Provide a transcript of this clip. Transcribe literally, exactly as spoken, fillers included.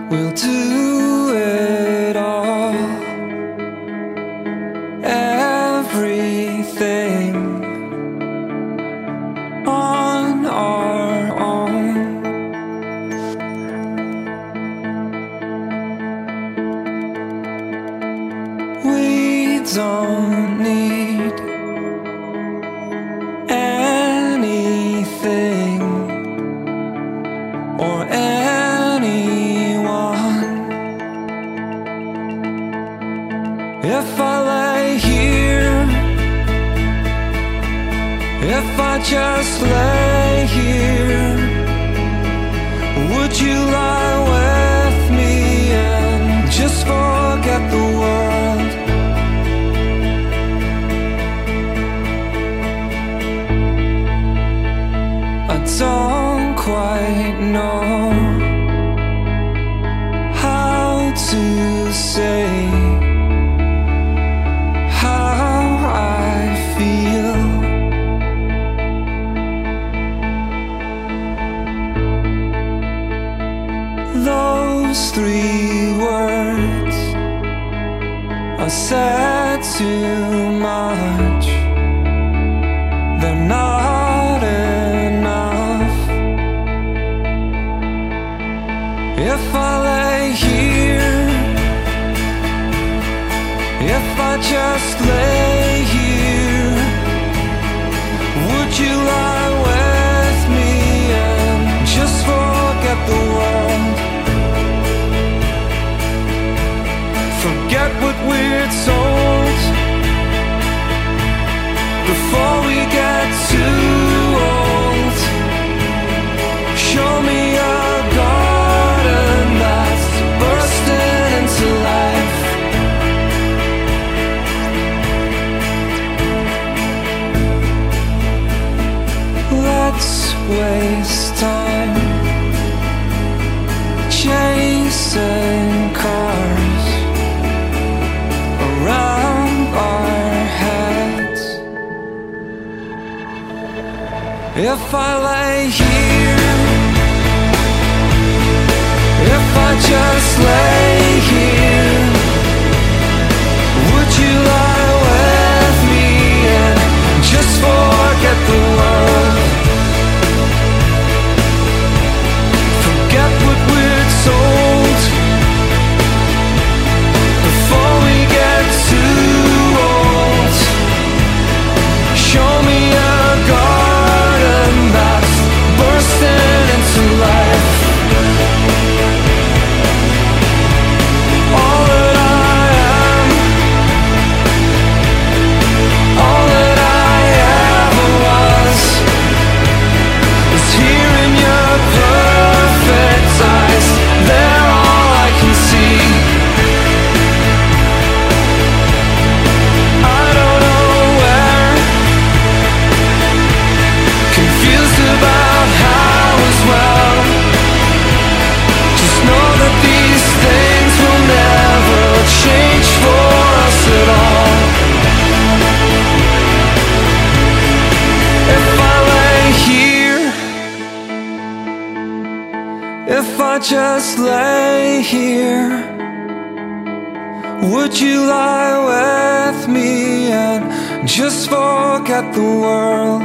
we'll do it all. Everything on our own. We don't need anything or anyone. If I lay here, if I just lay here, would you lie with me and just forget the world? I don't quite know how to say how I feel. Those three words are said too much. They're not enough. If I lay here, if I just lay here, would you lie with me and just forget the world? Forget what we're told before we get too old. Show me a garden that's bursting into life. Let's waste time chasing cars around our heads. If I lay here, if I just lay here, would you lie with me and just forget the world? Forget what we're told before we get too old. Show me a garden that's bursting into life. All that I am, all that I ever was, is here in your perfect eyes. They're all I can see. I don't know where, confused about how as well. Just know that these things will never change for us at all. If I lay here, if I just lay here, would you lie with me and just forget the world?